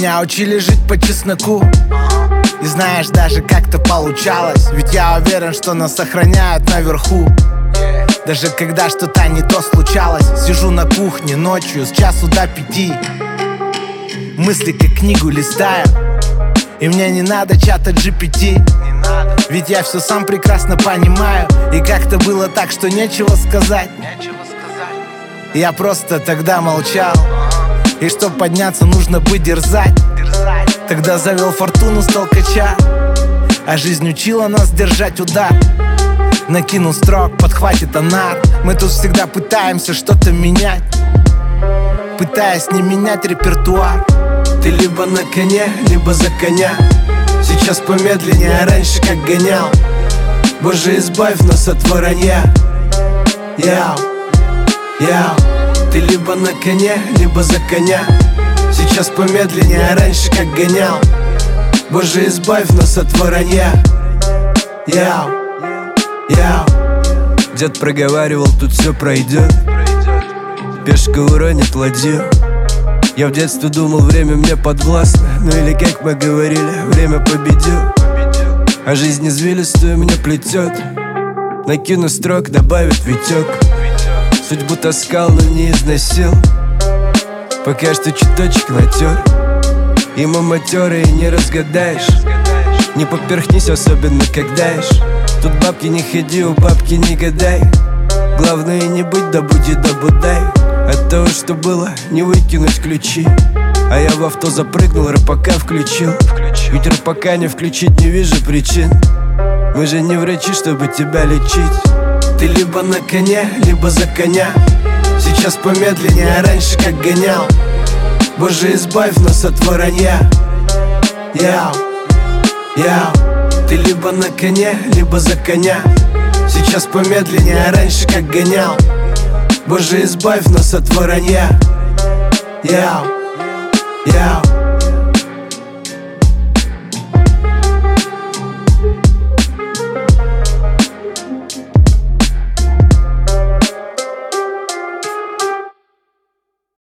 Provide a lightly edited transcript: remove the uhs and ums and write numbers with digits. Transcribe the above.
Меня учили жить по чесноку. И знаешь, даже как-то получалось. Ведь я уверен, что нас сохраняют наверху. Даже когда что-то не то случалось. Сижу на кухне ночью с часу до 5. Мысли как книгу листаю. И мне не надо чата GPT. Ведь я все сам прекрасно понимаю. И как-то было так, что нечего сказать. Я просто тогда молчал. И чтоб подняться, нужно бы дерзать. Тогда завел фортуну с толкача. А жизнь учила нас держать удар. Накинул строк, подхватит анар. Мы тут всегда пытаемся что-то менять, пытаясь не менять репертуар. Ты либо на коне, либо за коня. Сейчас помедленнее, а раньше как гонял. Боже, избавь нас от воронья. Яу, яу. Ты либо на коне, либо за коня. Сейчас помедленнее, а раньше как гонял. Боже, избавь нас от воронья. Яу, яу. Дед проговаривал, тут все пройдет. Пешка уронит ладью. Я в детстве думал, время мне подвластно. Ну или как мы говорили, время победил. А жизнь извилистую мне плетет. Накину строк, добавит витек. Судьбу таскал, но не износил. Пока что чуточек натер. И мы матерые не разгадаешь. Не поперхнись, особенно когда ешь. Тут бабки не ходи, у бабки не гадай. Главное не быть, да буди, да будай. От того, что было, не выкинуть ключи. А я в авто запрыгнул, рэпака включил. Ведь рэпака не включить не вижу причин. Мы же не врачи, чтобы тебя лечить. Ты либо на коне, либо за коня. Сейчас помедленнее, а раньше как гонял. Боже, избавь нас от воронья. Яу, яу. Ты либо на коне, либо за коня. Сейчас помедленнее, а раньше как гонял. Боже, избавь нас от воронья. Яу, яу.